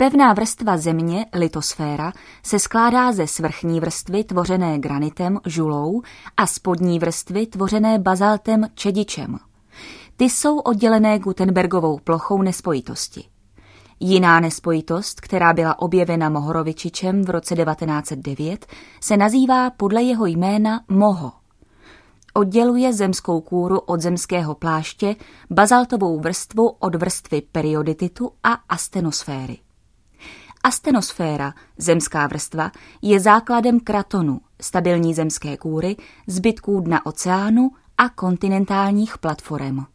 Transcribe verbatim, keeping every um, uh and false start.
Pevná vrstva země, litosféra, se skládá ze svrchní vrstvy tvořené granitem, žulou a spodní vrstvy tvořené bazaltem, čedičem. Ty jsou oddělené Gutenbergovou plochou nespojitosti. Jiná nespojitost, která byla objevena Mohorovičičem v roce devatenáct set devět, se nazývá podle jeho jména Moho. Odděluje zemskou kůru od zemského pláště, bazaltovou vrstvu od vrstvy periodititu a astenosféry. Astenosféra, zemská vrstva, je základem kratonu, stabilní zemské kůry, zbytků dna oceánu a kontinentálních platforem.